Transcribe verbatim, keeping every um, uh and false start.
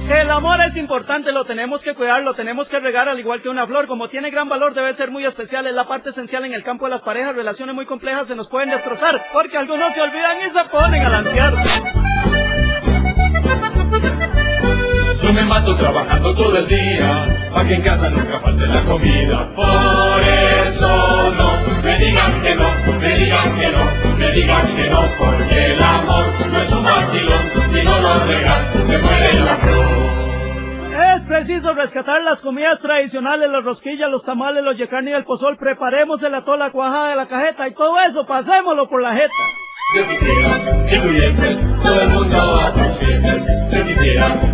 El amor es importante, lo tenemos que cuidar, lo tenemos que regar al igual que una flor. Como tiene gran valor, debe ser muy especial. Es la parte esencial en el campo de las parejas. Relaciones muy complejas se nos pueden destrozar, porque algunos se olvidan y se ponen a lancear. Yo me mato trabajando todo el día, pa' que en casa nunca falte la comida. Por eso no me digas que no, me digas que no, me digas que no, porque el amor no es un vacilón, si no lo regas, se muere el amor. Es preciso rescatar las comidas tradicionales, los rosquillas, los tamales, los yecarni y el pozol. Preparemos el atol, la cuajada de la cajeta y todo eso, pasémoslo por la jeta. Yo quisiera que tuvieses todo el mundo a tus pies, yo quisiera